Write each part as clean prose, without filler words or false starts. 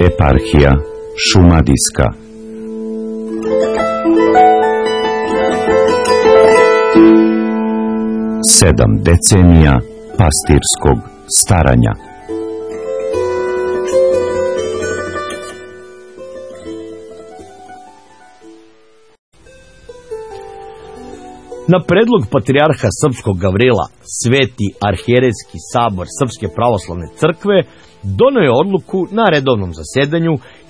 Eparhija Šumadijska. Sedam decenija pastirskog staranja. Na predlog patrijarha srpskog Gavrila, Sveti arhijerejski sabor Srpske pravoslavne crkve doneo je odluku na redovnom zasedanju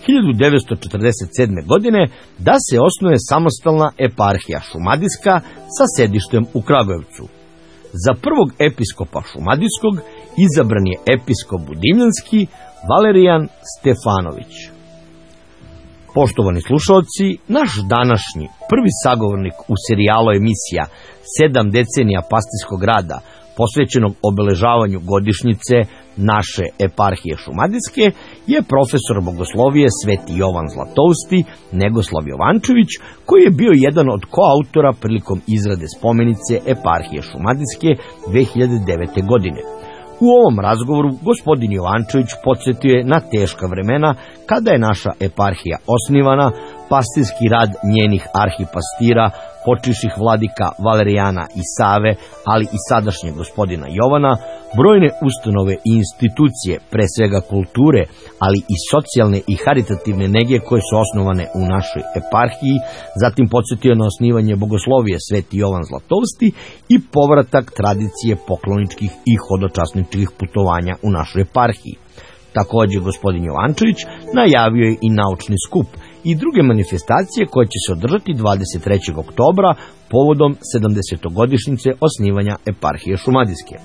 1947. godine da se osnuje samostalna eparhija Šumadijska sa sedištem u Kragujevcu. Za prvog episkopa Šumadijskog izabran je episkop Budimljanski Valerijan Stefanović. Poštovani slušalci, naš današnji prvi sagovornik u serijalu emisija 7 decenija pastirskog rada posvećenog obeležavanju godišnjice naše eparhije Šumadijske je profesor bogoslovije Sveti Jovan Zlatousti Negoslav Jovančević, koji je bio jedan od koautora prilikom izrade spomenice eparhije Šumadijske 2009. godine. U ovom razgovoru gospodin Jovančević podsjetio je na teška vremena kada je naša eparhija osnivana, pastirski rad njenih arhipastira, počivših vladika Valerijana i Save, ali i sadašnjeg gospodina Jovana, brojne ustanove i institucije, pre svega kulture, ali i socijalne i haritativne nege koje su osnovane u našoj eparhiji, zatim podsjetio na osnivanje bogoslovije Sveti Jovan Zlatousti i povratak tradicije pokloničkih i hodočasničkih putovanja u našoj eparhiji. Također gospodin Jovančević najavio je i naučni skup i druge manifestacije koje će se održati 23. oktobra povodom 70-godišnjice osnivanja eparhije Šumadijske.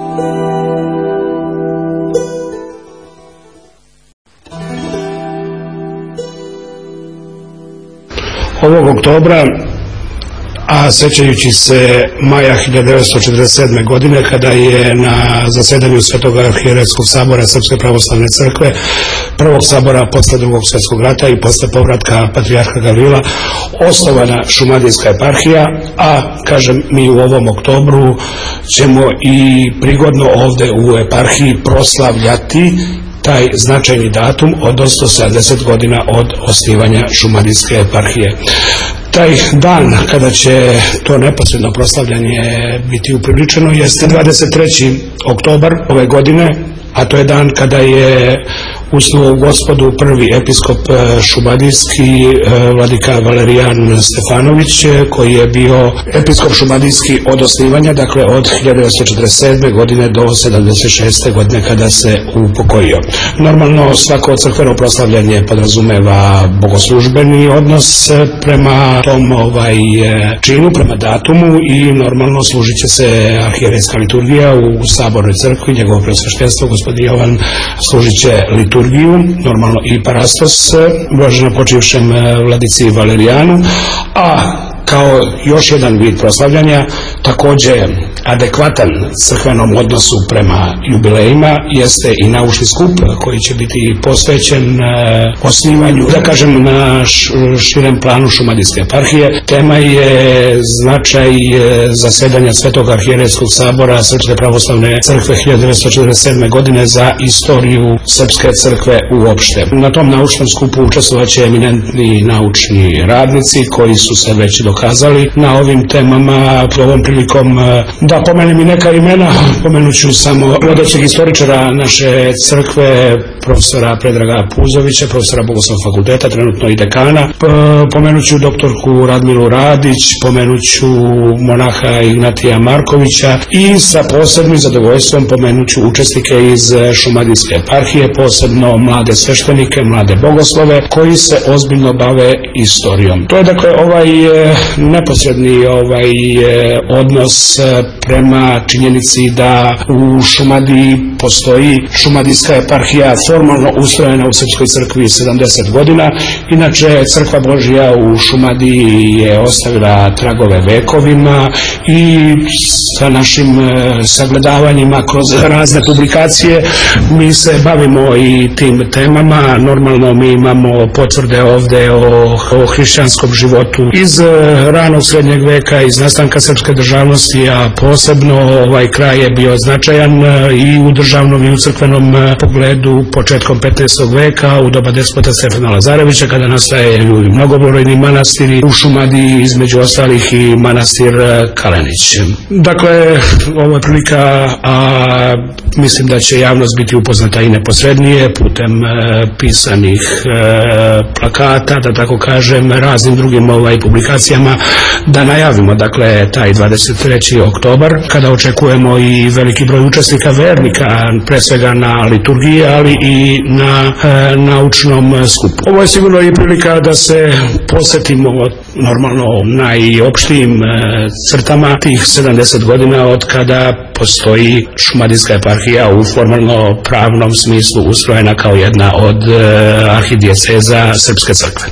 Ovog oktobra, a sećajući se maja 1947. godine kada je na zasedanju Svetog arhijerejskog sabora Srpske pravoslavne crkve, prvog sabora posle Drugog svjetskog rata i posle povratka patrijarha Gavrila, osnovana Šumadijska eparhija, a kažem mi u ovom oktobru ćemo i prigodno ovde u eparhiji proslavljati taj značajni datum, odnosno 70 godina od osnivanja Šumadijske eparhije. Taj dan kada će to neposredno proslavljanje biti upriličeno jeste 23. oktobar ove godine, a to je dan kada je usnuo u Gospodu prvi episkop šumadijski, vladika Valerijan Stefanović, koji je bio episkop šumadijski od osnivanja, dakle od 1947. godine do 76. godine kada se upokojio. Normalno svako crkveno proslavljanje podrazumeva bogoslužbeni odnos prema tom činu, prema datumu i normalno služit će se arhijerejska liturgija u sabornoj crkvi, njegovo preosveštenstvo gospodin Jovan služit će liturgiju, normalno i parastos blaženo počivšem vladici Valerijanu, a kao još jedan vid proslavljanja, takođe adekvatan crkvenom odnosu prema jubilejima, jeste i naučni skup koji će biti posvećen osnivanju, da kažem, na širem planu Šumadijske eparhije. Tema je značaj zasedanja Svetog arhijerejskog sabora Srpske pravoslavne crkve 1947. godine za istoriju Srpske crkve uopšte. Na tom naučnom skupu učestvovaće eminentni naučni radnici koji su se već dokazali na ovim temama. Ovom prilikom da pomenem i neka imena, pomenuću samo vodećeg istoričara naše crkve, profesora Predraga Puzovića, profesora Bogoslovnog fakulteta, trenutno i dekana, pomenuću doktorku Radmilu Radić, pomenuću monaha Ignatija Markovića i sa posebnim zadovoljstvom pomenuću učesnike iz Šumadijske eparhije, posebno mlade sveštenike, mlade bogoslove koji se ozbiljno bave istorijom. To je dakle ovaj neposredni odnos prema činjenici da u Šumadiji postoji Šumadijska eparhija formalno ustrojena u Srpskoj crkvi 70 godina. Inače, Crkva Božja u Šumadiji je ostavila tragove vekovima i sa našim sagledavanjima kroz razne publikacije mi se bavimo i tim temama. Normalno mi imamo potvrde ovde o hrišćanskom životu iz ranog srednjeg veka, iz nastanka srpske države državnosti, a posebno ovaj kraj je bio značajan i u državnom i u crkvenom pogledu početkom 15. veka u doba despota Stefana Lazarevića, kada nastajaju mnogobrojni manastiri u Šumadiji, između ostalih i manastir Kalenić. Dakle, ovo je prilika, a mislim da će javnost biti upoznata i neposrednije putem pisanih plakata, da tako kažem, raznim drugim publikacijama, da najavimo dakle taj 23. oktobar, kada očekujemo i veliki broj učesnika vernika, pre svega na liturgiji, ali i na naučnom skupu. Ovo je sigurno i prilika da se posjetimo normalno najopštijim crtama tih 70 godina od kada postoji Šumadijska eparhija u formalno pravnom smislu ustrojena kao jedna od arhidijeceza Srpske crkve.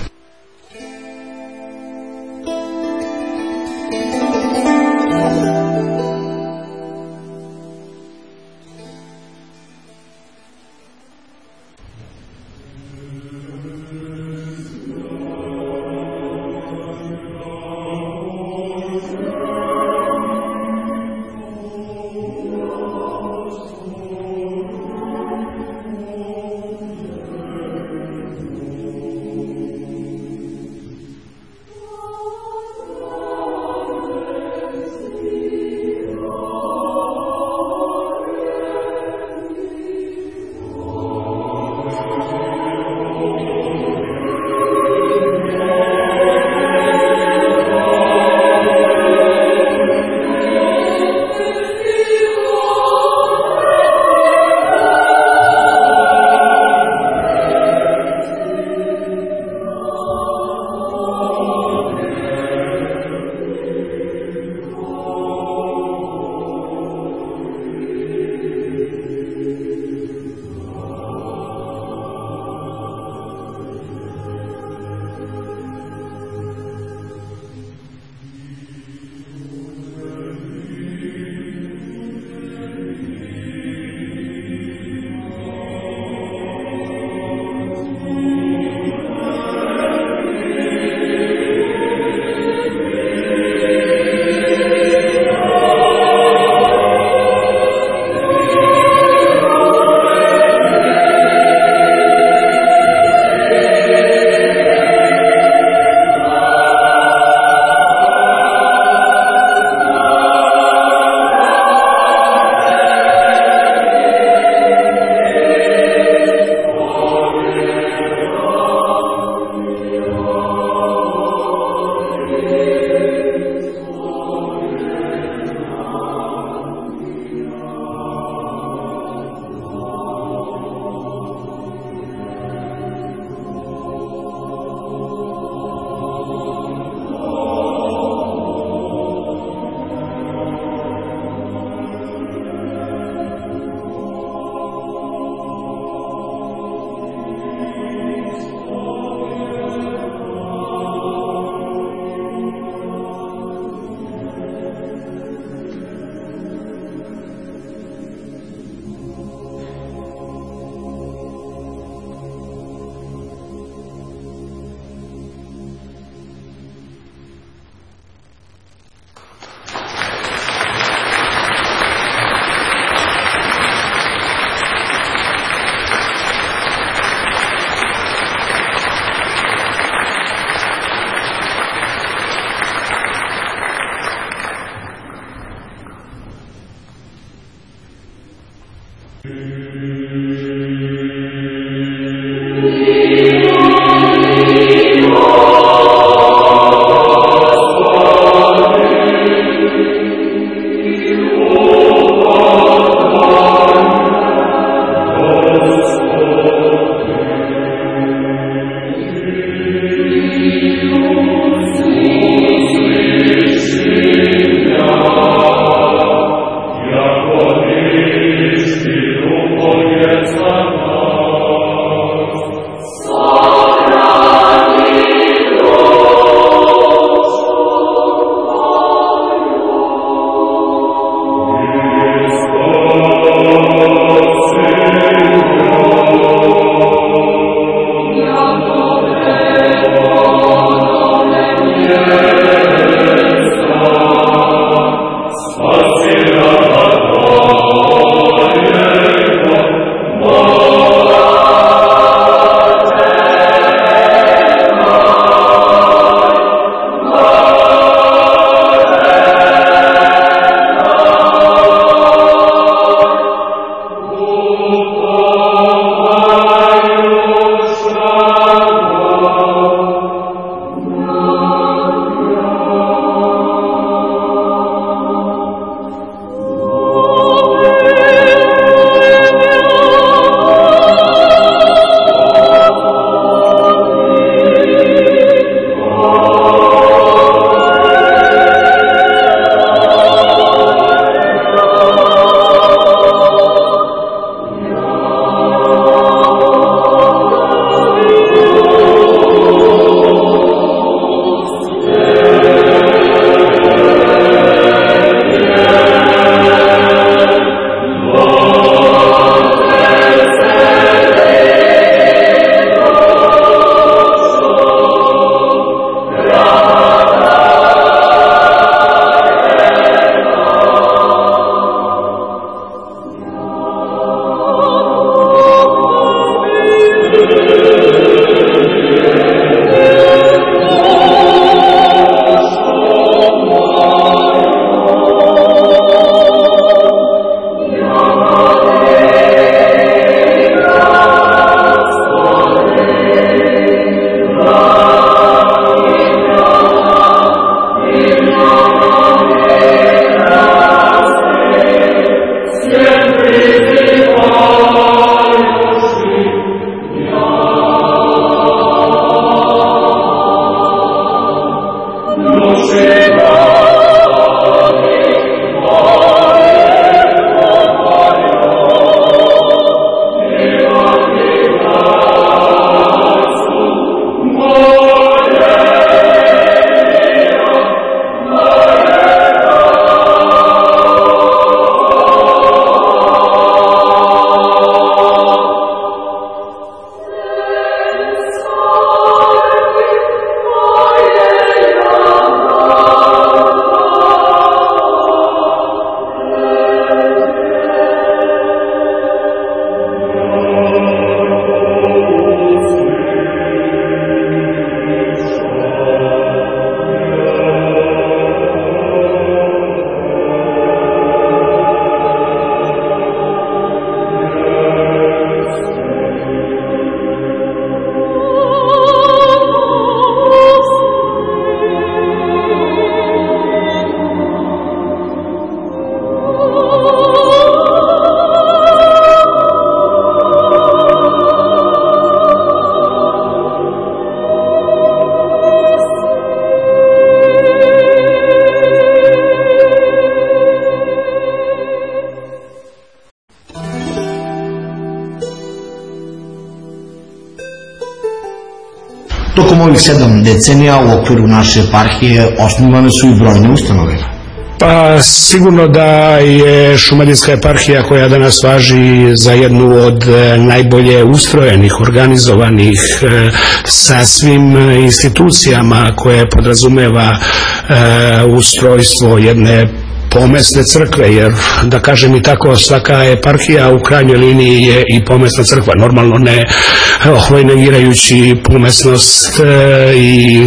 Tokom ovih 7 decenija u okviru naše eparhije osnovane su i brojne ustanove. Pa sigurno da je Šumadijska eparhija, koja danas važi za jednu od najbolje ustrojenih, organizovanih, sa svim institucijama koje podrazumeva ustrojstvo jedne pomesne crkve, jer da kažem i tako, svaka eparhija u krajnjoj liniji je i pomesna crkva, normalno ne negirajući pomesnost i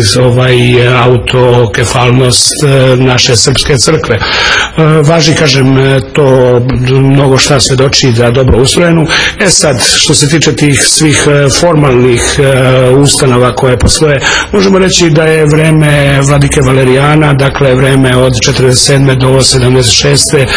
autokefalnost naše srpske crkve. Važi, kažem, to mnogo šta svedoči za dobro ustrojenu. Sad, što se tiče tih svih formalnih ustanova koje postoje, možemo reći da je vreme vladike Valerijana, dakle vreme od 47. do 76.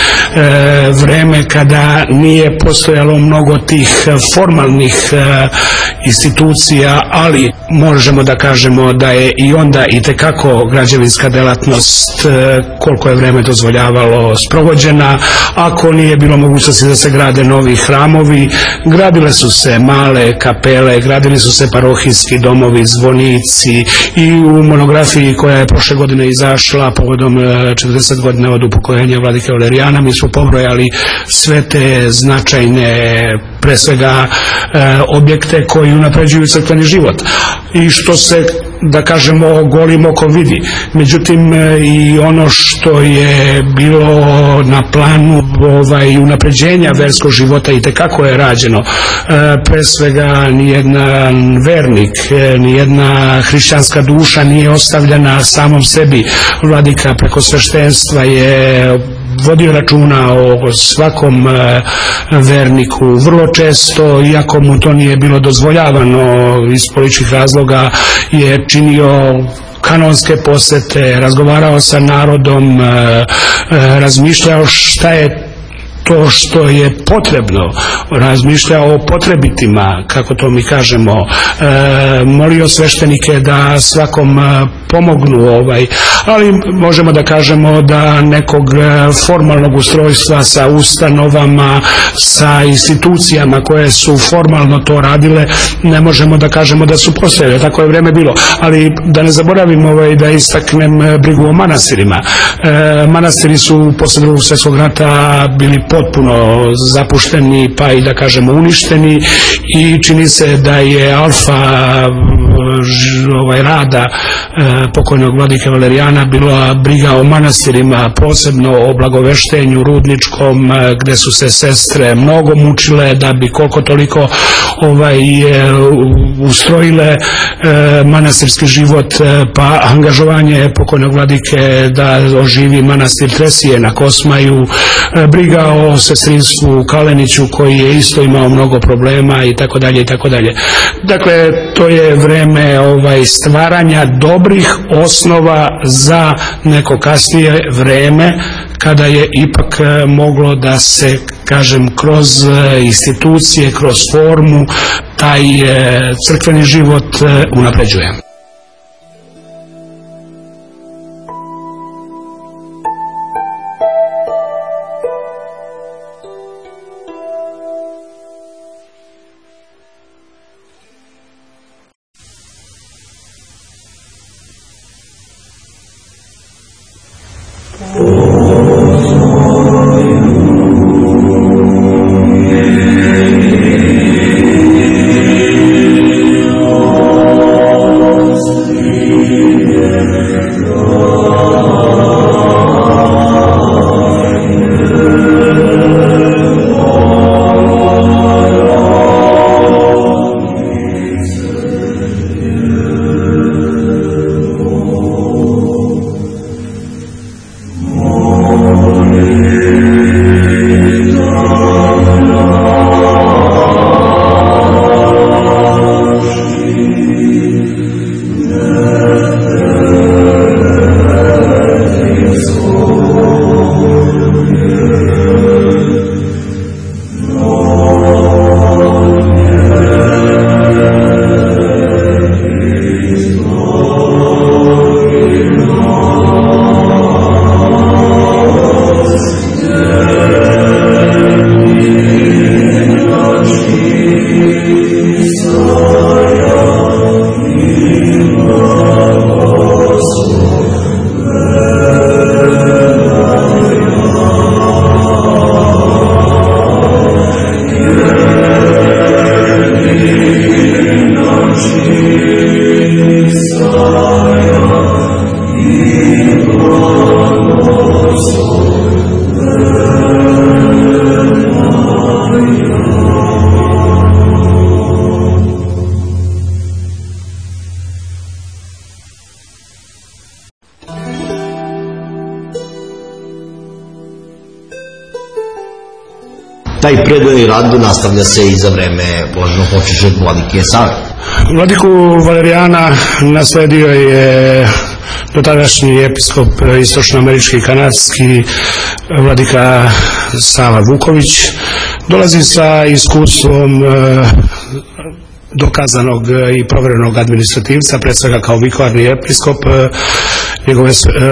vreme kada nije postojalo mnogo tih formalnih institucija, ali možemo da kažemo da je i onda i tekako građevinska delatnost, koliko je vreme dozvoljavalo, sprovođena. Ako nije bilo mogućnosti da se grade novi hramovi, gradile su se male kapele, gradili su se parohijski domovi, zvonici, i u monografiji koja je prošle godine izašla povodom 40 godina od upokojenja vladike Valerijana, mi smo pobrojali sve te značajne, pre svega, objekte koji unapređuju crkveni život i što se, da kažemo, golim okom vidi. Međutim, i ono što je bilo na planu unapređenja verskog života i tekako je rađeno. Pre svega, nijedan vernik, nijedna hrišćanska duša nije ostavljena samom sebi. Vladika preko sveštenstva je vodio računa o svakom verniku. Vrlo često, iako mu to nije bilo dozvoljavano iz političkih razloga, je činio kanonske posete, razgovarao sa narodom, razmišljao šta je to što je potrebno, razmišljao o potrebitima, kako to mi kažemo, molio sveštenike da svakom pomognu, ali možemo da kažemo da nekog formalnog ustrojstva sa ustanovama, sa institucijama koje su formalno to radile, ne možemo da kažemo da su postojale, tako je vreme bilo. Ali da ne zaboravim da istaknem brigu o manastirima. Manastiri su posle Drugog svjetskog rata bili potpuno zapušteni, pa i da kažemo uništeni, i čini se da je alfa rada pokojnog vladike Valerijana bila briga o manastirima, posebno o Blagoveštenju, Rudničkom, gde su se sestre mnogo mučile da bi koliko toliko ustrojile manastirski život, pa angažovanje pokojnog vladike da oživi manastir Tresije na Kosmaju, briga o sestrinstvu u Kaleniću koji je isto imao mnogo problema i tako dalje i tako dalje. Dakle, to je vreme stvaranja dobrih osnova za neko kasnije vreme kada je ipak moglo da se, kažem, kroz institucije, kroz formu taj crkveni život unapređuje. Taj predani rad nastavlja se i za vreme blaženopočivšeg vladike Save. Vladiku Valerijana nasledio je dotadašnji episkop istočnoamerički kanadski vladika Sava Vuković. Dolazi sa iskustvom dokazanog i proverenog administrativca, pred svega kao vikoarni episkop njegove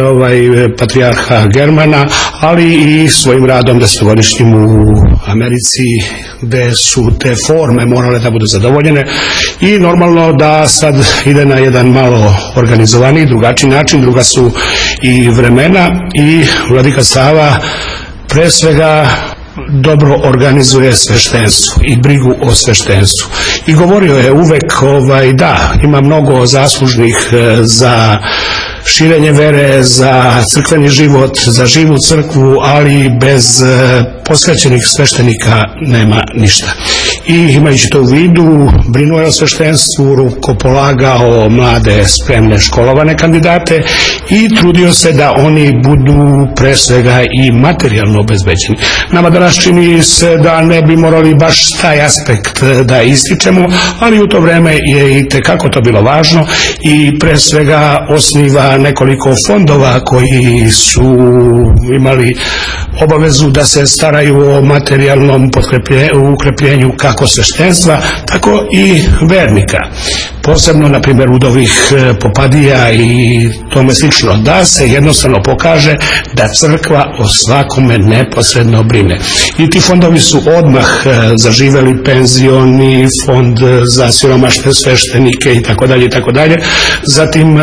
patrijarha Germana, ali i svojim radom desetogodišnjim u Americi, gde su te forme morale da budu zadovoljene i normalno da sad ide na jedan malo organizovaniji, drugačiji način, druga su i vremena i vladika Sava pre svega dobro organizuje sveštenstvo i brigu o sveštenstvu. I govorio je uvek da, ima mnogo zaslužnih za širenje vere, za crkveni život, za živu crkvu, ali bez posvećenih sveštenika nema ništa. I imajući to u vidu, brinuo je o sveštenstvu, rukopolagao mlade, spremne, školovane kandidate i trudio se da oni budu pre svega i materijalno obezbeđeni. Nama danas čini se da ne bi morali baš taj aspekt da ističemo, ali u to vreme je i tekako to bilo važno i pre svega osniva nekoliko fondova koji su imali obavezu da se staraju o materijalnom ukrepljenju kako sveštenstva, tako i vernika. Posebno, na primjer, udovih popadija i tome slično, da se jednostavno pokaže da crkva o svakome neposredno brine. I ti fondovi su odmah zaživeli, penzioni, fond za siromašne sveštenike i tako dalje. Zatim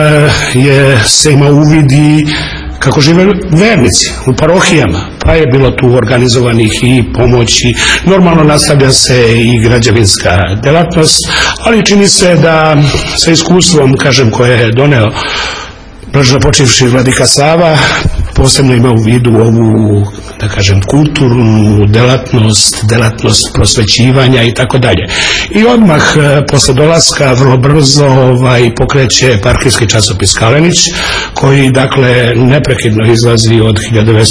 se ima uvid i kako žive vernici u parohijama, pa je bilo tu organizovanih i pomoći. Normalno nastavlja se i građevinska delatnost, ali čini se da sa iskustvom, koje je doneo blaženopočivši vladika Sava, posebno ima u vidu ovu, kulturnu delatnost prosvećivanja i tako dalje. I odmah posle dolaska vrlo brzo pokreće eparhijski časopis Kalenić, koji neprekidno izlazi od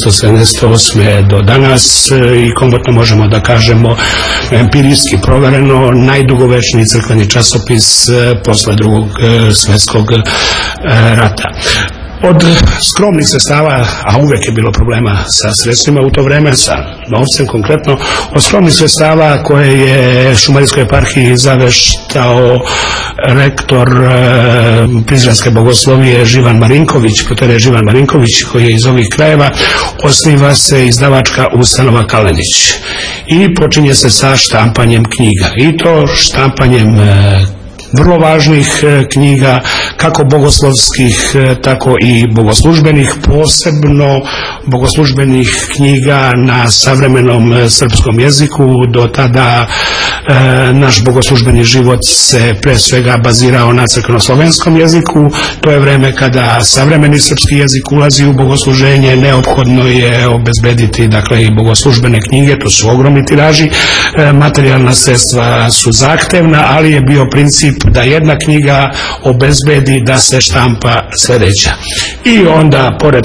1978. do danas i komotno možemo da kažemo empirijski provereno najdugovečniji crkveni časopis posle Drugog svjetskog rata. Od skromnih sredstava, a uvek je bilo problema sa sredstvima u to vreme, sa novcem konkretno, od skromnih sredstava koje je Šumadijskoj eparhiji zaveštao rektor Prizrenske bogoslovije Živan Marinković, proterije Živan Marinković, koji je iz ovih krajeva, osniva se izdavačka ustanova Kalenić i počinje se sa štampanjem knjiga. I to štampanjem vrlo važnih knjiga, kako bogoslovskih, tako i bogoslužbenih, posebno bogoslužbenih knjiga na savremenom srpskom jeziku. Do tada naš bogoslužbeni život se pre svega bazirao na crkveno-slovenskom jeziku. To je vreme kada savremeni srpski jezik ulazi u bogosluženje, neophodno je obezbediti i bogoslužbene knjige, to su ogromni tiraži, materijalna sredstva su zahtevna, ali je bio princip da jedna knjiga obezbedi da se štampa sljedeća. I onda, pored,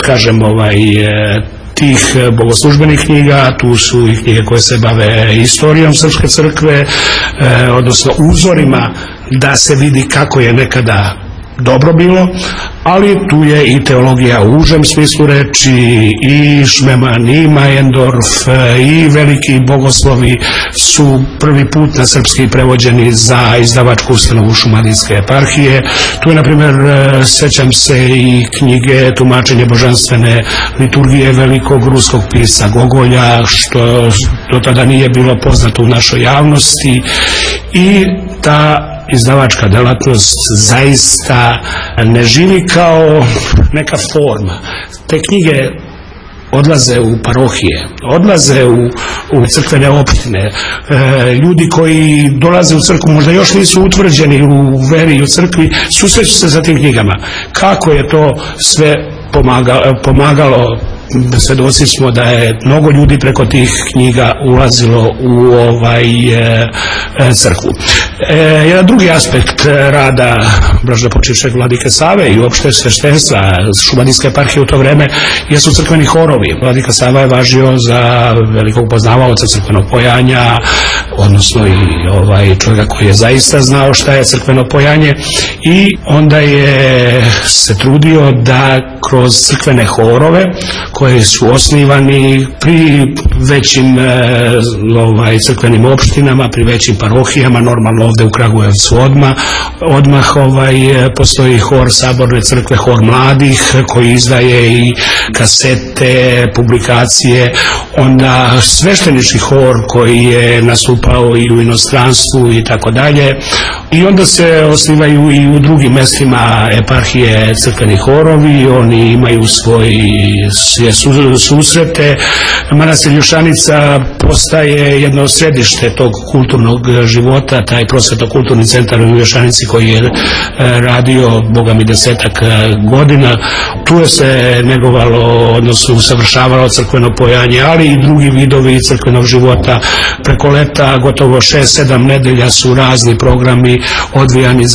tih bogoslužbenih knjiga, tu su i knjige koje se bave istorijom Srpske crkve, odnosno uzorima da se vidi kako je nekada dobro bilo, ali tu je i teologija u užem smislu reči, i Šmeman, i Majendorf, i veliki bogoslovi su prvi put na srpski prevođeni za izdavačku ustanovu Šumadijske eparhije. Tu je, na primjer, sećam se i knjige tumačenje božanstvene liturgije velikog ruskog pisca Gogolja, što do tada nije bilo poznato u našoj javnosti, i ta izdavačka delatnost zaista ne živi kao neka forma. Te knjige odlaze u parohije, odlaze u crkvene opštine. Ljudi koji dolaze u crkvu možda još nisu utvrđeni u veri i u crkvi, susreću se sa tim knjigama. Kako je to sve pomagalo? Svedoci smo da je mnogo ljudi preko tih knjiga ulazilo u crkvu. Jedan drugi aspekt rada blaženopočivšeg vladike Save i uopšte sveštenstva šumadijske eparhije u to vreme jesu crkveni horovi. Vladika Sava je važio za velikog poznavaoca crkvenog pojanja, odnosno i čovjeka koji je zaista znao šta je crkveno pojanje, i onda je se trudio da kroz crkvene horove koji su osnivani pri većim crkvenim opštinama, pri većim parohijama, normalno ovde u Kragujevcu odmah postoji hor Saborne crkve, hor mladih koji izdaje i kasete, publikacije, onda sveštenički hor koji je nastupao i u inostranstvu i tako dalje, i onda se osnivaju i u drugim mestima eparhije crkveni horovi, oni imaju svoje susrete. Manastir Ljušanika postaje jedno središte tog kulturnog života, taj prosvetno-kulturni centar u Ljušanici koji je radio, boga mi, 10 godina. Tu je se negovalo, odnosno usavršavalo crkveno pojanje, ali i drugi vidovi crkvenog života. Preko leta gotovo 6-7 nedelja su razni programi odvijali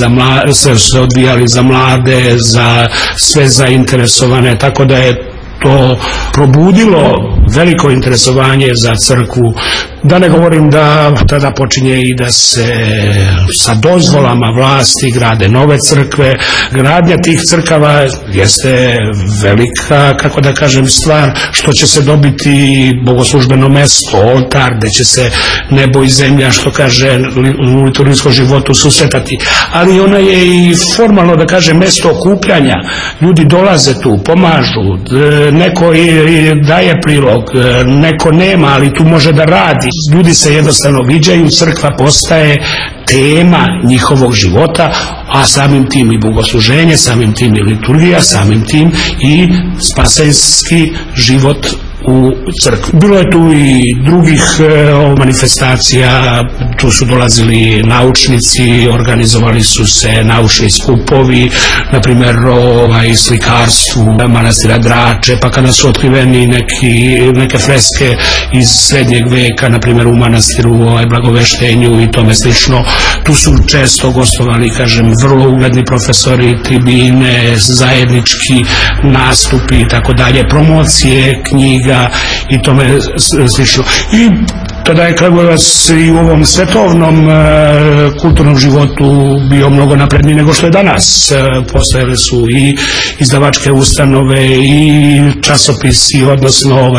za mlade, za sve zainteresovane, tako da je to probudilo veliko interesovanje za crkvu. Da ne govorim da tada počinje i da se sa dozvolama vlasti grade nove crkve. Gradnja tih crkava jeste velika, kako da kažem, stvar, što će se dobiti bogoslužbeno mesto, oltar, gde će se nebo i zemlja, što kaže, u liturgijskom životu susretati. Ali ona je i formalno, da kažem, mesto okupljanja. Ljudi dolaze tu, pomažu, neko daje prilog, neko nema, ali tu može da radi. Ljudi se jednostavno viđaju, crkva postaje tema njihovog života, a samim tim i bogosluženje, samim tim i liturgija, samim tim i spasenski život u crkvi. Bilo je tu i drugih manifestacija, tu su dolazili naučnici, organizovali su se naučni skupovi, na primjer slikarstvu manastira Drače, pa kada su otkriveni neke freske iz srednjeg veka, na primjer u manastiru Blagoveštenju i tome slično, tu su često gostovali, kažem, vrlo ugledni profesori, tribine, zajednički nastupi i tako dalje, promocije knjiga i tome slično. I tada je Kragujevac i u ovom svetovnom kulturnom životu bio mnogo napredniji nego što je danas. Postojale su i izdavačke ustanove i časopisi, odnosno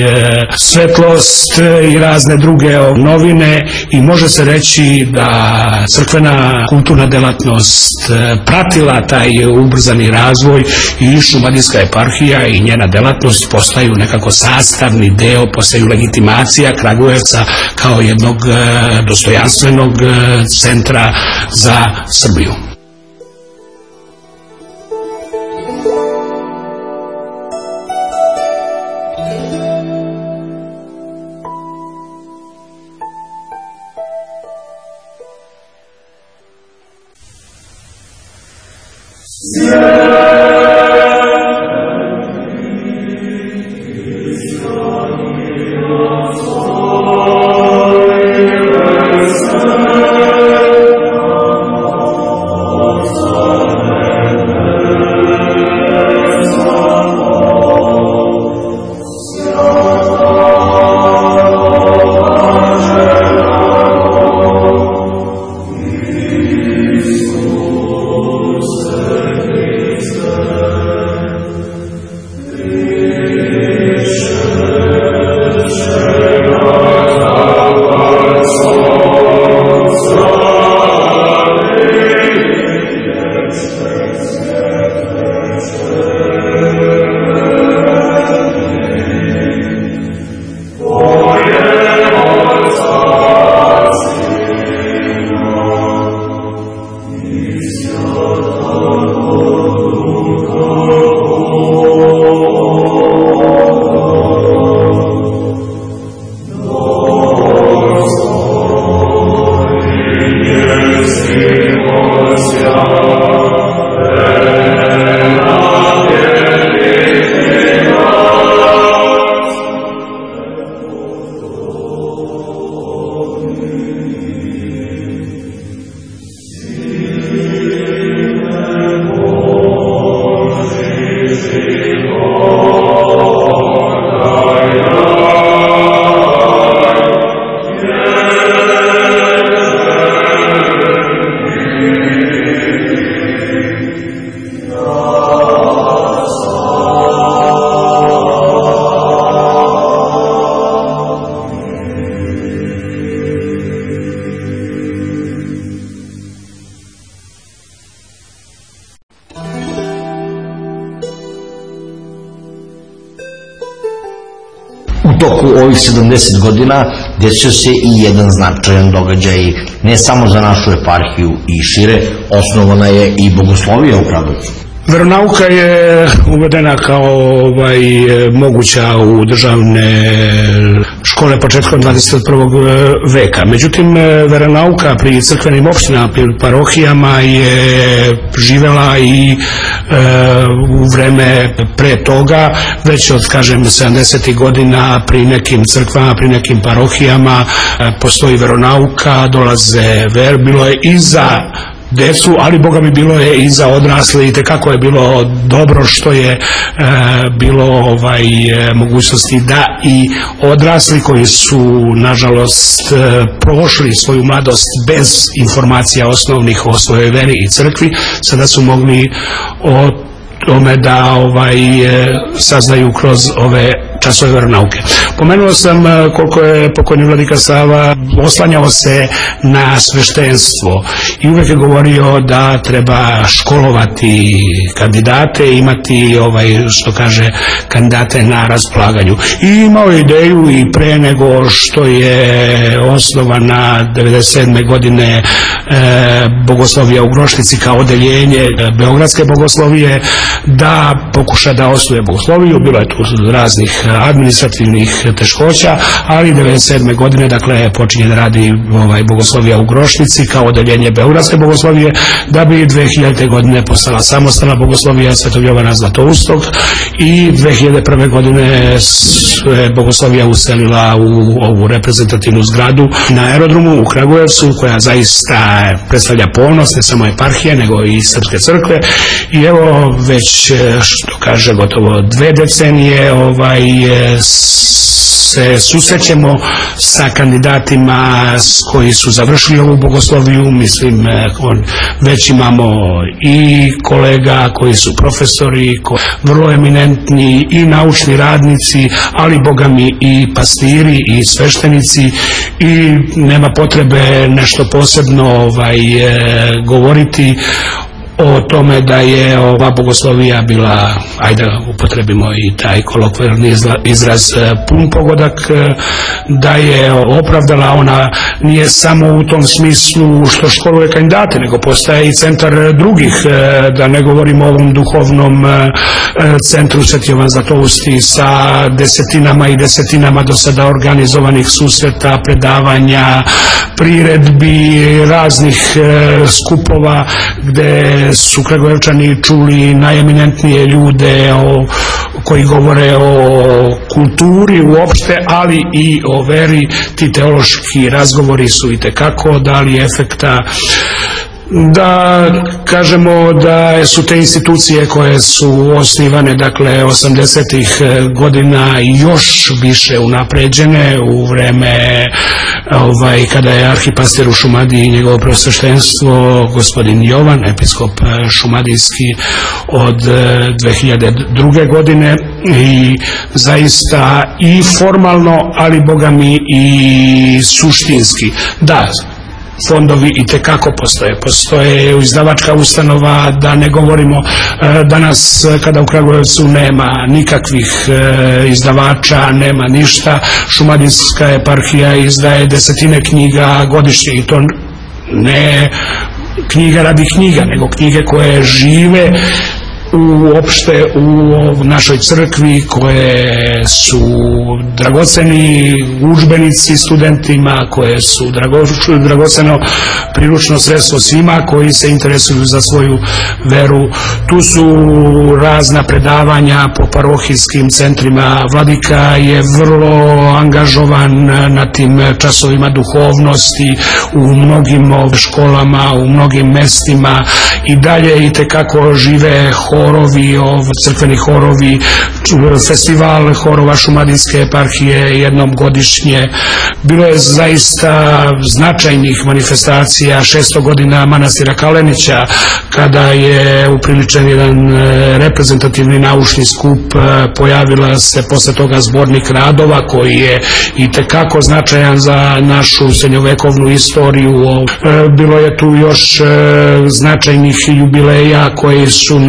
Svetlost i razne druge novine, i može se reći da crkvena kulturna delatnost pratila taj ubrzani razvoj i šumadijska eparhija i njena delatnost postaju nekako sastavni deo, postaju legitimacija Kragujevca kao jednog dostojanstvenog centra za Srbiju. toku ovih 70 godina desio se i jedan značajan događaj, ne samo za našu eparhiju i šire, osnovana je i bogoslovija u Kragujevcu. Veronauka je uvedena kao moguća u državne škole početkom 21. veka. Međutim, veronauka pri crkvenim opštinama, pri parohijama je živela i u vreme pre toga, već od, kažem, 70. godina pri nekim crkvama, pri nekim parohijama postoji veronauka, dolaze bilo je i za decu, ali Boga mi bilo je i za odrasle i tekako je bilo dobro što je bilo mogućnosti da i odrasli koji su nažalost prošli svoju mladost bez informacija osnovnih o svojoj veri i crkvi, sada su mogli o tome da saznaju kroz ove časove veronauke. Pomenuo sam koliko je pokojni vladika Sava oslanjao se na sveštenstvo i uvek je govorio da treba školovati kandidate, imati što kaže kandidate na raspolaganju. I imao je ideju i pre nego što je osnovana 97. godine bogoslovija u Grošnici kao odeljenje Beogradske bogoslovije, da pokuša da osnuje bogosloviju. Bilo je tu raznih administrativnih teškoća, ali 97. godine počinje da radi bogoslovija u Grošnici kao odeljenje Beogradske bogoslovije, da bi 2000. godine postala samostalna bogoslovija Svetog Jovana Zlatoustog i 2001. godine se bogoslovija uselila u ovu reprezentativnu zgradu na aerodromu u Kragujevcu, koja zaista predstavlja ponos ne samo eparhije nego i Srpske crkve. I evo već što kaže gotovo 2 decenije se susrećemo sa kandidatima koji su završili ovu bogosloviju. Mislim, već imamo i kolega koji su profesori, vrlo eminentni i naučni radnici, ali Boga mi i pastiri i sveštenici, i nema potrebe nešto posebno govoriti o tome da je ova bogoslovija bila, ajde upotrebimo i taj kolokvijalni izraz, pun pogodak, da je opravdala. Ona nije samo u tom smislu što školuje kandidate, nego postaje i centar drugih, da ne govorimo o ovom duhovnom centru Sveti Jovan Zlatousti sa desetinama i desetinama do sada organizovanih susreta, predavanja, priredbi, raznih skupova gde su Kragujevčani čuli najeminentnije ljude koji govore o kulturi uopšte, ali i o veri. Ti teološki razgovori su i tekako dali efekta. Da kažemo da su te institucije koje su osnivane 80-ih godina još više unapređene u vreme kada je arhipastir u Šumadiji i njegovo preosveštenstvo gospodin Jovan, episkop šumadijski, od 2002. godine, i zaista i formalno, ali Boga mi i suštinski. Da, fondovi i tekako postoje izdavačka ustanova, da ne govorimo danas kada u Kragujevcu nema nikakvih izdavača, nema ništa. Šumadijska eparhija izdaje desetine knjiga godišnje, i to ne knjiga radi knjiga, nego knjige koje žive uopšte u našoj crkvi, koje su dragoceni udžbenici studentima, koje su dragoceno priručno sredstvo svima koji se interesuju za svoju veru. Tu su razna predavanja po parohijskim centrima. Vladika je vrlo angažovan na tim časovima duhovnosti u mnogim školama, u mnogim mestima, i dalje i tekako žive horovi, crkveni horovi, festival horova Šumadijske eparhije jednom godišnje. Bilo je zaista značajnih manifestacija. 600 godina manastira Kalenića, kada je upriličen jedan reprezentativni naučni skup, pojavila se posle toga zbornik radova koji je i tekako značajan za našu srednjovekovnu istoriju. Bilo je tu još značajnih jubileja koji su na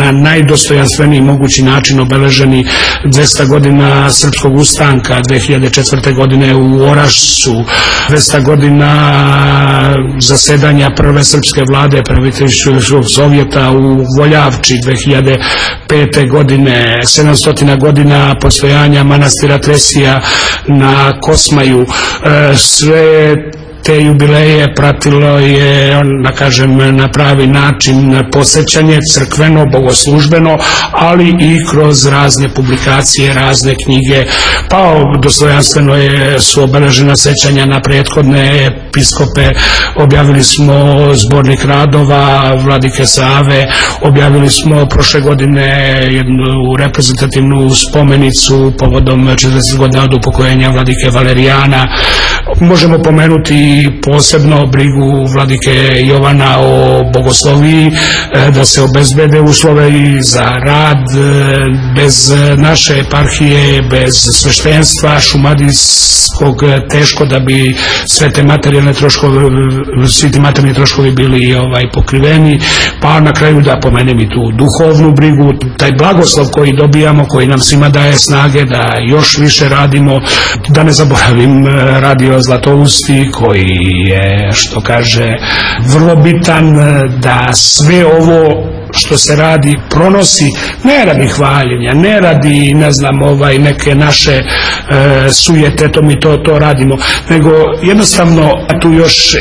najdostojanstveniji mogući način obeleženi 200 godina srpskog ustanka 2004. godine u Orašcu, 200 godina zasedanja prve srpske vlade Praviteljskog sovjeta u Voljavči 2005. godine, 700 godina postojanja manastira Tresija na Kosmaju. Sve te jubileje pratilo je, da kažem, na pravi način posećanje crkveno, bogoslužbeno, ali i kroz razne publikacije, razne knjige, pa dostojanstveno su obeležena sećanja na prethodne episkope. Objavili smo zbornik radova Vladike Save, objavili smo prošle godine jednu reprezentativnu spomenicu povodom 40 godina od upokojenja Vladike Valerijana. Možemo pomenuti posebno brigu Vladike Jovana o bogosloviji, da se obezbede uslove i za rad. Bez naše eparhije, bez sveštenstva šumadijskog, teško da bi svi ti materijalni troškovi bili pokriveni. Pa na kraju da pomenem i tu duhovnu brigu, taj blagoslov koji dobijamo, koji nam svima daje snage da još više radimo. Da ne zaboravim radio Zlatousti koji je, što kaže, vrlo bitan da sve ovo što se radi pronosi, ne radi hvaljenja, ne radi, ne znam, neke naše sujete, to mi to radimo, nego jednostavno tu još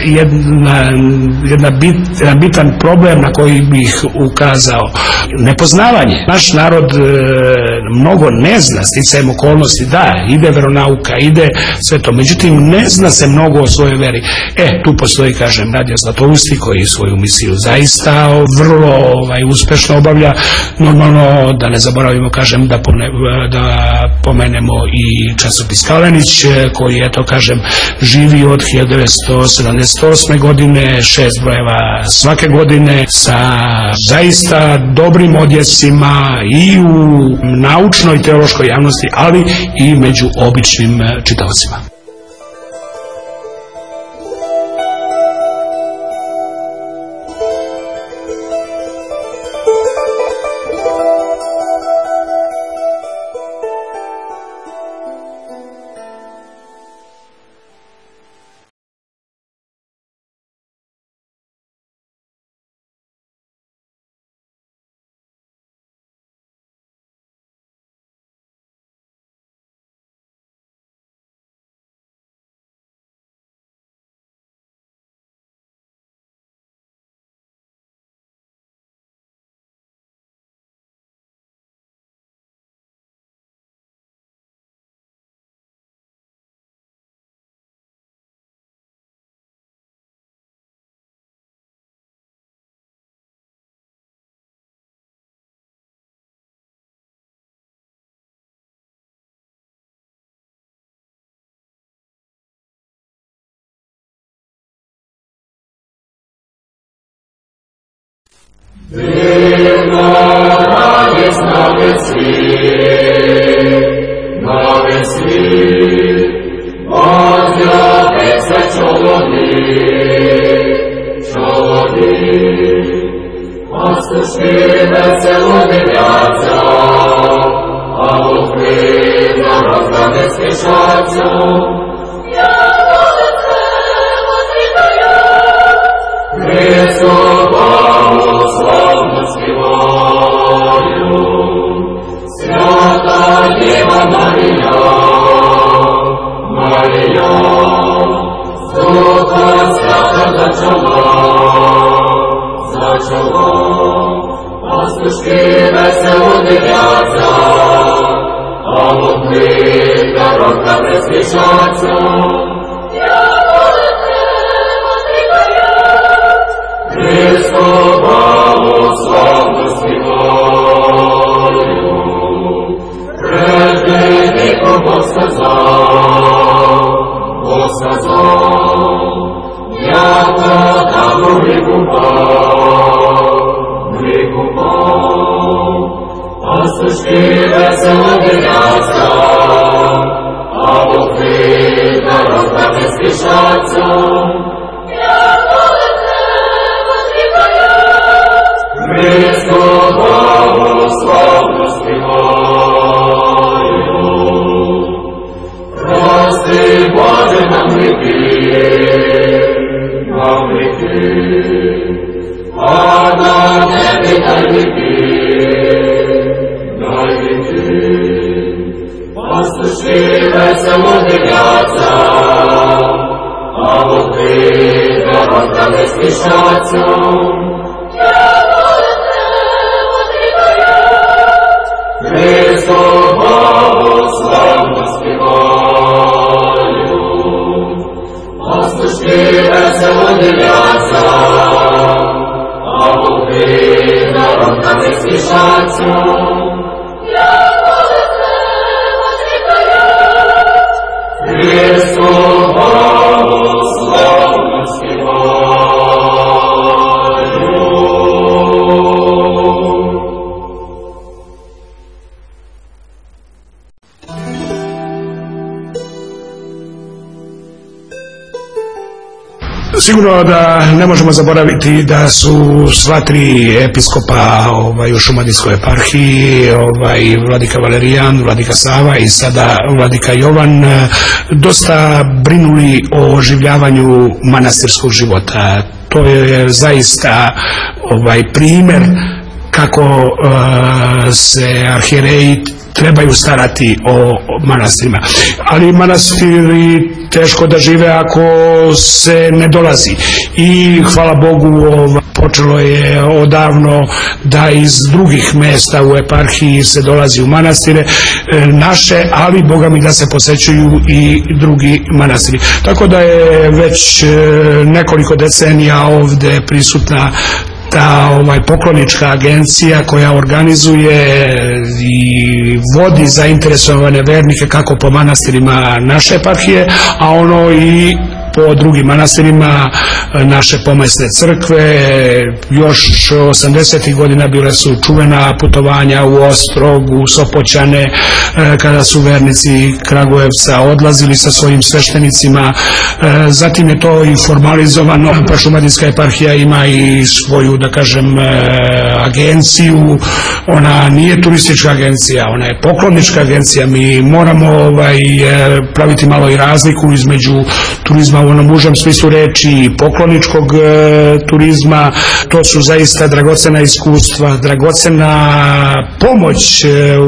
jedan bitan problem na koji bih ukazao. Nepoznavanje. Naš narod mnogo ne zna, sticajem okolnosti, da, ide veronauka, ide sve to, međutim ne zna se mnogo o svojoj veri. Tu postoji, kažem, radio Zlatousti koji svoju misiju zaista vrlo uspešno obavlja. Normalno da ne zaboravimo, kažem, da pomenemo i časopis Kalenić koji je, to kažem, živi od 1978. godine, 6 brojeva svake godine, sa zaista dobrim odjecima i u naučnoj teološkoj javnosti, ali i među običnim čitaocima. Hristo Bogu Sigurno da ne možemo zaboraviti da su sva tri episkopa u Šumadijskoj eparhiji, vladika Valerijan, vladika Sava i sada vladika Jovan, dosta brinuli o oživljavanju manastirskog života. To je zaista primjer kako se arhijereji trebaju starati o manastirima. Ali manastiri teško da žive ako se ne dolazi. I hvala Bogu počelo je odavno da iz drugih mesta u eparhiji se dolazi u manastire naše, ali Boga mi da se posećuju i drugi manastiri. Tako da je već nekoliko decenija ovde prisutna ta poklonička agencija koja organizuje i vodi zainteresovane vernike kako po manastirima naše eparhije, a ono i po drugim manastirima naše pomesne crkve. Još 80. godina bile su čuvena putovanja u Ostrog, u Sopoćane, kada su vernici Kragujevca odlazili sa svojim sveštenicima. Zatim je to i formalizovano, pa Šumadijska eparhija ima i svoju, da kažem, agenciju. Ona nije turistička agencija, ona je poklonička agencija. Mi moramo praviti malo i razliku između turizma u onom užem smislu reči i pokloničkog turizma. To su zaista dragocena iskustva, dragocena pomoć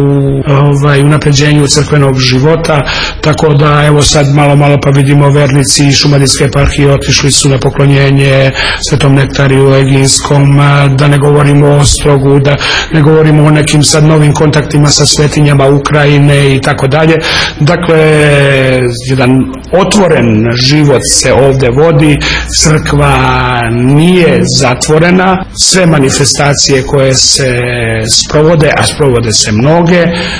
u unapređenju crkvenog života, tako da evo sad malo pa vidimo vernici Šumadijske eparhije otišli su na poklonjenje Svetom Nektariju Eginskom, da ne govorimo o Ostrogu, da ne govorimo o nekim sad novim kontaktima sa svetinjama Ukrajine i tako dalje. Dakle, jedan otvoren život se ovde vodi, crkva nije zatvorena, sve manifestacije koje se sprovode, a sprovode se mnoge,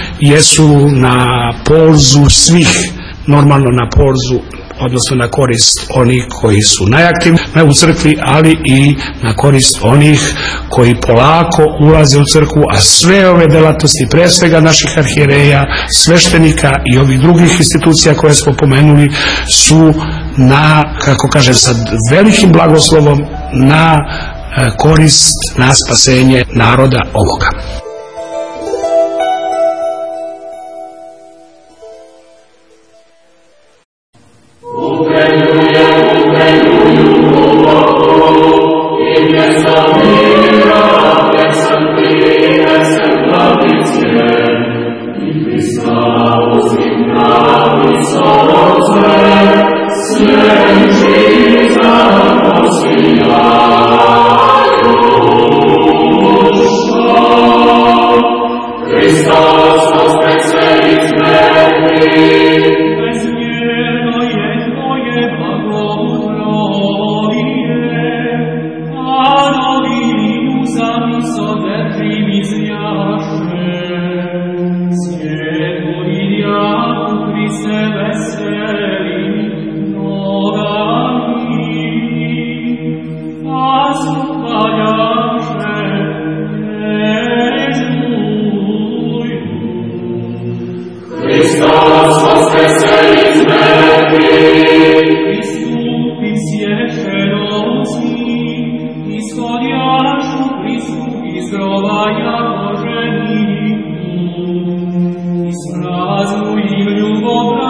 jesu na polzu svih, normalno na polzu, odnosno na korist onih koji su najaktivni u crkvi, ali i na korist onih koji polako ulaze u crkvu, a sve ove delatnosti, pre svega naših arhijereja, sveštenika i ovih drugih institucija koje smo pomenuli, su na, kako kažem sad, velikim blagoslovom na korist, na spasenje naroda ovoga.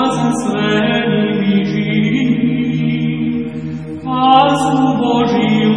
Božiju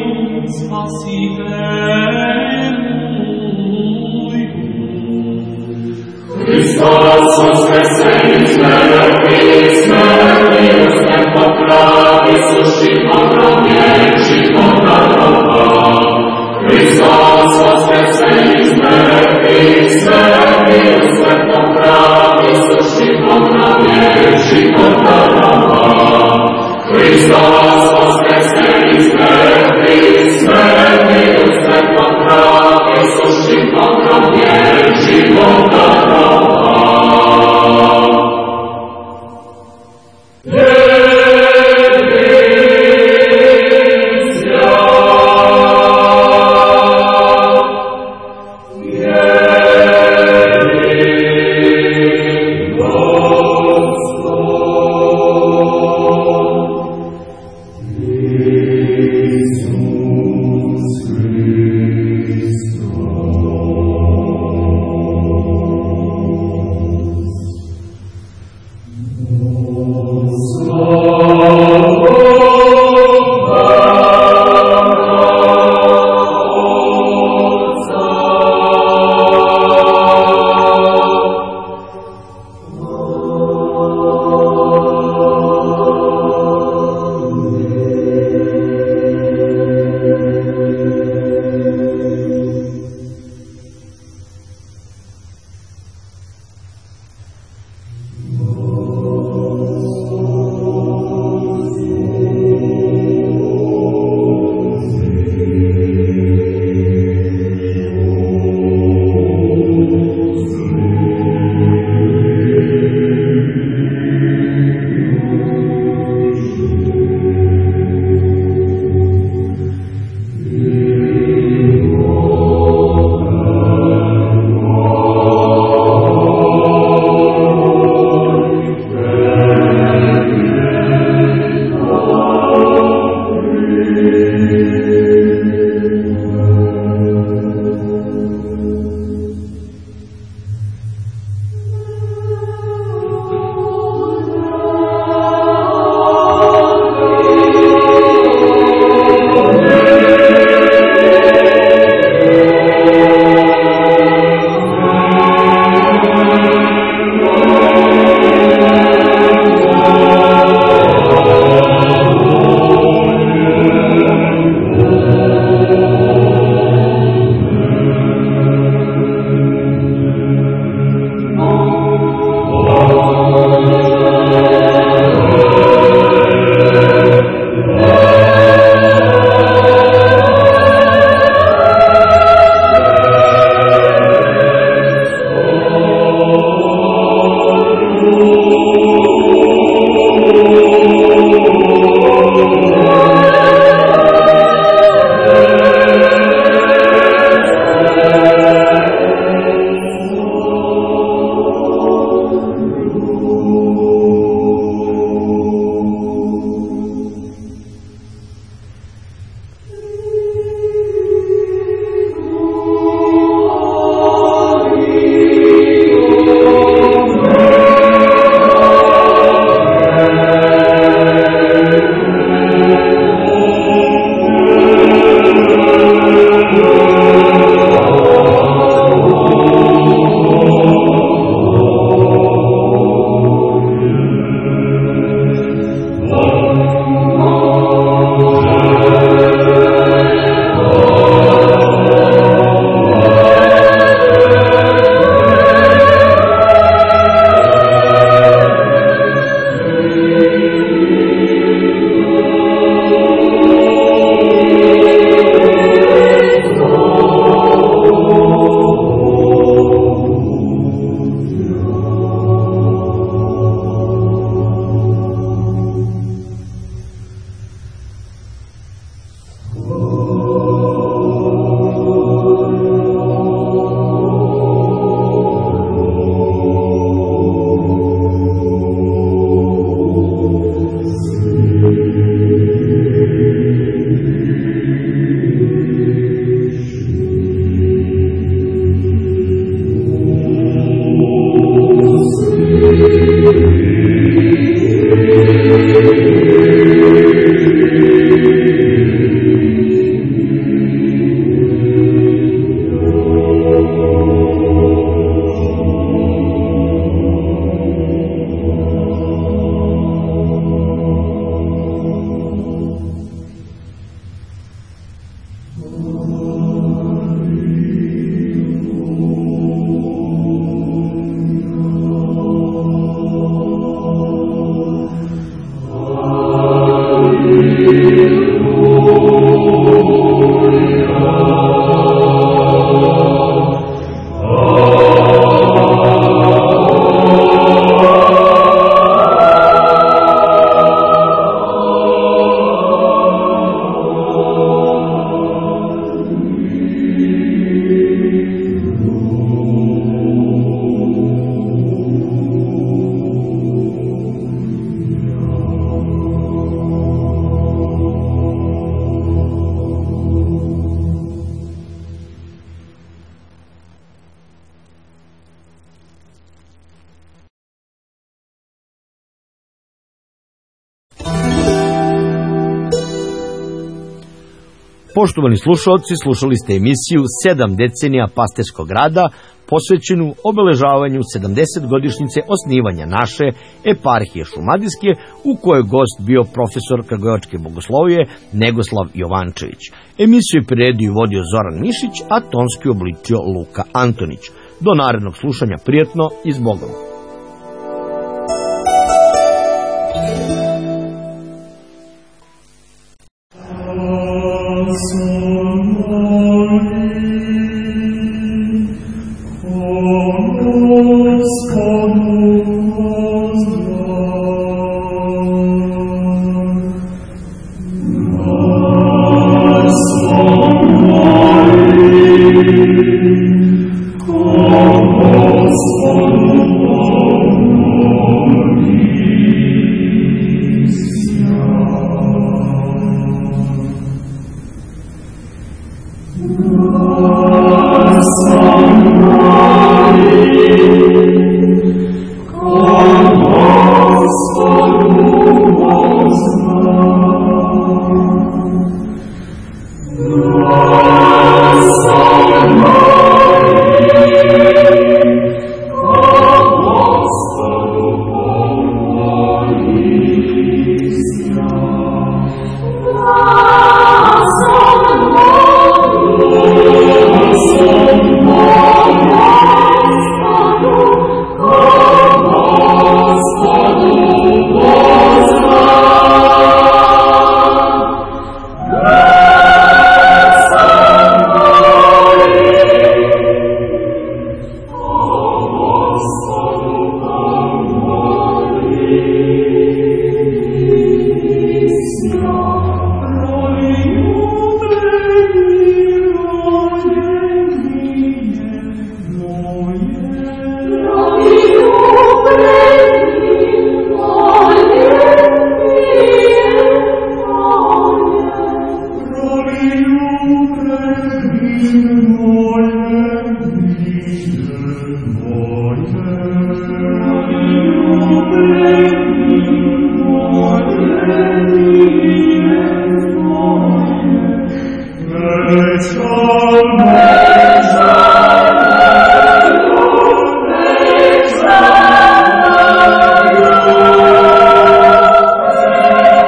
Poštovani slušalci, slušali ste emisiju 7 decenija pastirskog rada posvećenu obeležavanju 70-godišnjice osnivanja naše eparhije Šumadijske, u kojoj gost bio profesor kragujevačke bogoslovije Negoslav Jovančević. Emisiju je priredio i vodio Zoran Mišić, a tonski obličio Luka Antonić. Do narednog slušanja, prijatno i s Bogom.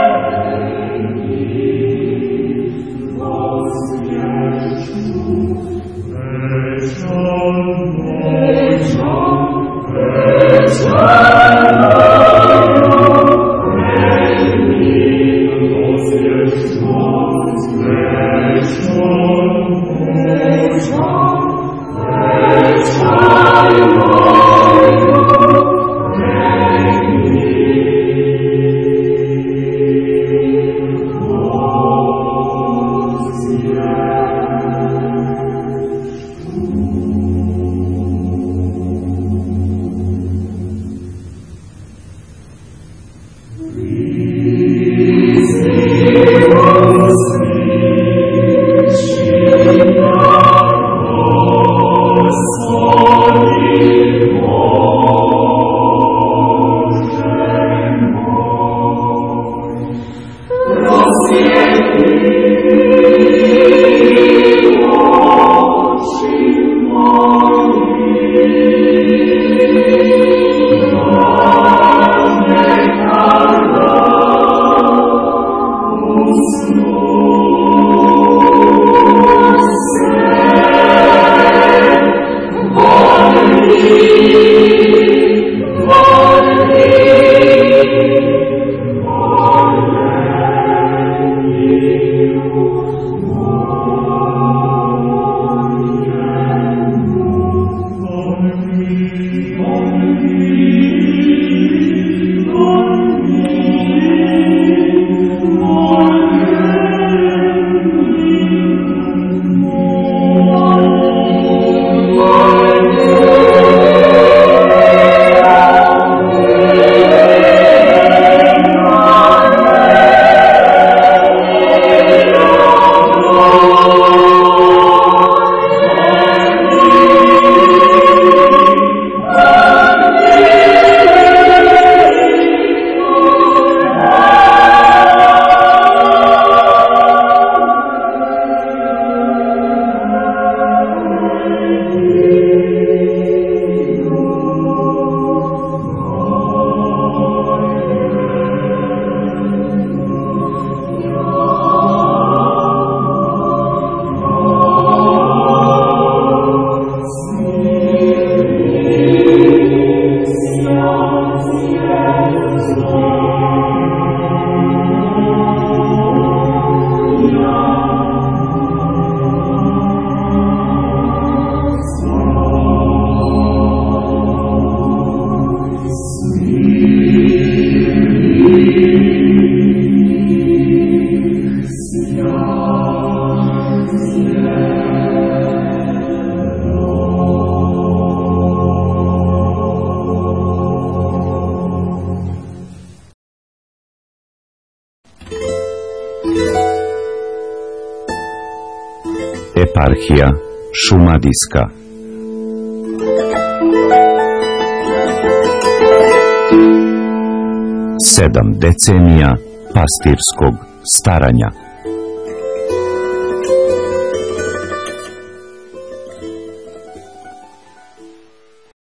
Thank you. Eparhija Šumadijska. Sedam decenija pastirskog staranja.